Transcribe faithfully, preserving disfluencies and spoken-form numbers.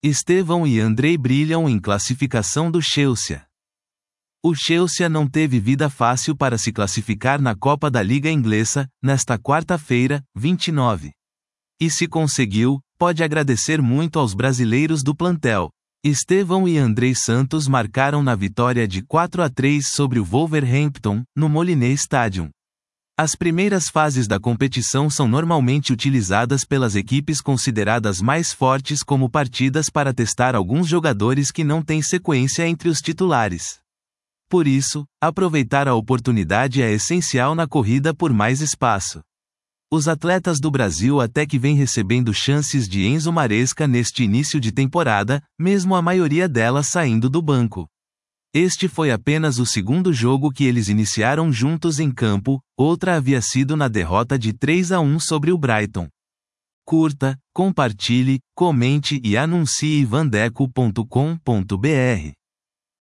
Estevão e Andrei brilham em classificação do Chelsea. O Chelsea não teve vida fácil para se classificar na Copa da Liga Inglesa, nesta quarta-feira, vinte e nove. E se conseguiu, pode agradecer muito aos brasileiros do plantel. Estevão e Andrei Santos marcaram na vitória de quatro a três sobre o Wolverhampton, no Molineux Stadium. As primeiras fases da competição são normalmente utilizadas pelas equipes consideradas mais fortes como partidas para testar alguns jogadores que não têm sequência entre os titulares. Por isso, aproveitar a oportunidade é essencial na corrida por mais espaço. Os atletas do Brasil até que vêm recebendo chances de Enzo Maresca neste início de temporada, mesmo a maioria delas saindo do banco. Este foi apenas o segundo jogo que eles iniciaram juntos em campo, outra havia sido na derrota de três a um sobre o Brighton. Curta, compartilhe, comente e anuncie vandeco ponto com ponto br.